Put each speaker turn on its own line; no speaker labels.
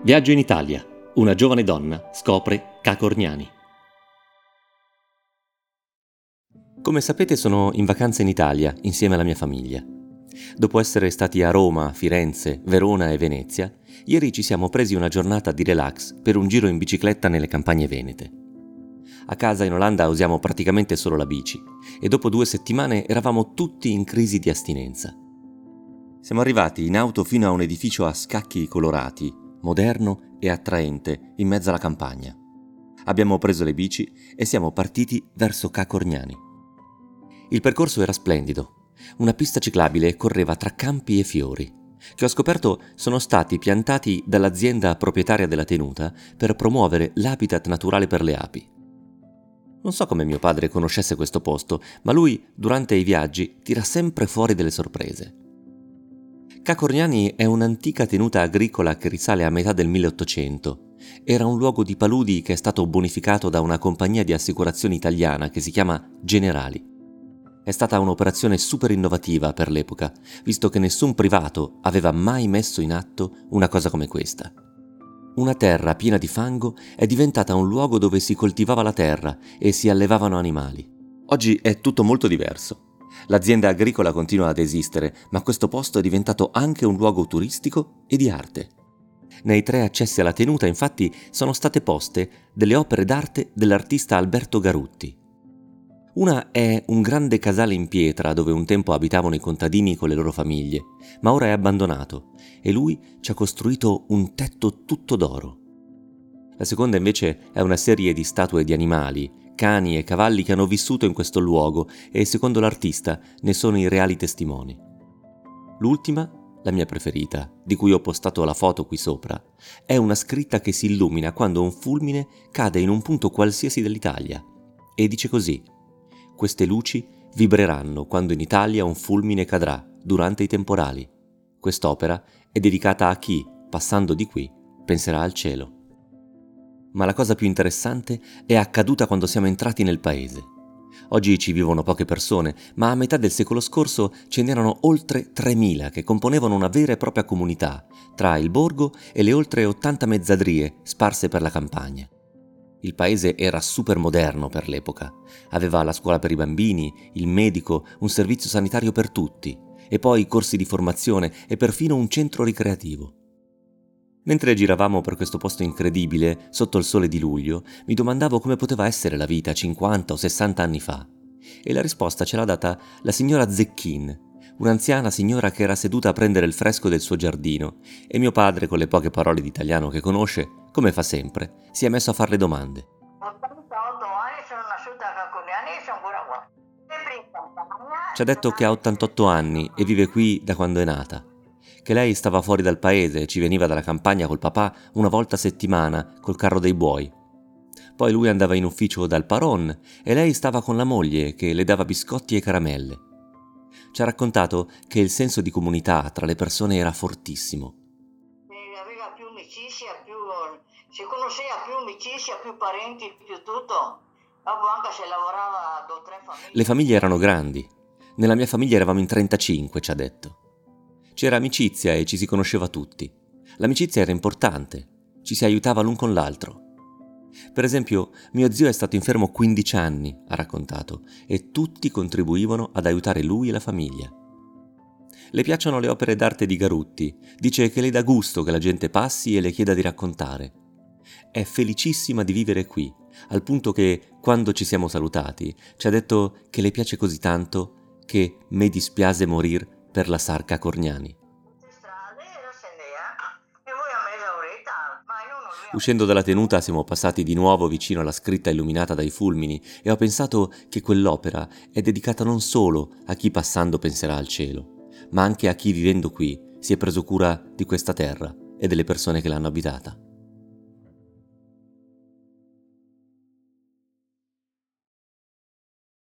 Viaggio in Italia. Una giovane donna scopre Ca' Corniani. Come sapete sono in vacanza in Italia insieme alla mia famiglia. Dopo essere stati a Roma, Firenze, Verona e Venezia, ieri ci siamo presi una giornata di relax per un giro in bicicletta nelle campagne venete. A casa in Olanda usiamo praticamente solo la bici e dopo 2 settimane eravamo tutti in crisi di astinenza. Siamo arrivati in auto fino a un edificio a scacchi colorati, moderno e attraente, in mezzo alla campagna. Abbiamo preso le bici e siamo partiti verso Ca' Corniani. Il percorso era splendido. Una pista ciclabile correva tra campi e fiori, che ho scoperto sono stati piantati dall'azienda proprietaria della tenuta per promuovere l'habitat naturale per le api. Non so come mio padre conoscesse questo posto, ma lui, durante i viaggi, tira sempre fuori delle sorprese. Ca' Corniani è un'antica tenuta agricola che risale a metà del 1800. Era un luogo di paludi che è stato bonificato da una compagnia di assicurazione italiana che si chiama Generali. È stata un'operazione super innovativa per l'epoca, visto che nessun privato aveva mai messo in atto una cosa come questa. Una terra piena di fango è diventata un luogo dove si coltivava la terra e si allevavano animali. Oggi è tutto molto diverso. L'azienda agricola continua ad esistere, ma questo posto è diventato anche un luogo turistico e di arte. Nei 3 accessi alla tenuta, infatti, sono state poste delle opere d'arte dell'artista Alberto Garutti. Una è un grande casale in pietra dove un tempo abitavano i contadini con le loro famiglie, ma ora è abbandonato e lui ci ha costruito un tetto tutto d'oro. La seconda invece è una serie di statue di animali, cani e cavalli che hanno vissuto in questo luogo e secondo l'artista ne sono i reali testimoni. L'ultima, la mia preferita, di cui ho postato la foto qui sopra, è una scritta che si illumina quando un fulmine cade in un punto qualsiasi dell'Italia e dice così: queste luci vibreranno quando in Italia un fulmine cadrà durante i temporali. Quest'opera è dedicata a chi, passando di qui, penserà al cielo. Ma la cosa più interessante è accaduta quando siamo entrati nel paese. Oggi ci vivono poche persone, ma a metà del secolo scorso ce n'erano oltre 3.000 che componevano una vera e propria comunità, tra il borgo e le oltre 80 mezzadrie sparse per la campagna. Il paese era super moderno per l'epoca. Aveva la scuola per i bambini, il medico, un servizio sanitario per tutti, e poi corsi di formazione e perfino un centro ricreativo. Mentre giravamo per questo posto incredibile, sotto il sole di luglio, mi domandavo come poteva essere la vita 50 o 60 anni fa. E la risposta ce l'ha data la signora Zecchin, un'anziana signora che era seduta a prendere il fresco del suo giardino, e mio padre, con le poche parole di italiano che conosce, come fa sempre, si è messo a farle domande.
88 anni, sono nasciuta a Ca' Corniani e sono ancora qua.
Ci ha detto che ha 88 anni e vive qui da quando è nata, che lei stava fuori dal paese e ci veniva dalla campagna col papà una volta a settimana col carro dei buoi. Poi lui andava in ufficio dal Paron e lei stava con la moglie che le dava biscotti e caramelle. Ci ha raccontato che il senso di comunità tra le persone era fortissimo.
Aveva più amicizia, si conosceva più amicizia, più parenti, più tutto. Dopo anche se lavorava 2 o 3 famiglie.
Le famiglie erano grandi. Nella mia famiglia eravamo in 35, ci ha detto. C'era amicizia e ci si conosceva tutti. L'amicizia era importante, ci si aiutava l'un con l'altro. Per esempio, mio zio è stato infermo 15 anni, ha raccontato, e tutti contribuivano ad aiutare lui e la famiglia. Le piacciono le opere d'arte di Garutti, dice che le dà gusto che la gente passi e le chieda di raccontare. È felicissima di vivere qui, al punto che, quando ci siamo salutati, ci ha detto che le piace così tanto che me dispiace morir per lasciar Ca' Corniani. Uscendo dalla tenuta siamo passati di nuovo vicino alla scritta illuminata dai fulmini e ho pensato che quell'opera è dedicata non solo a chi passando penserà al cielo, ma anche a chi vivendo qui si è preso cura di questa terra e delle persone che l'hanno abitata.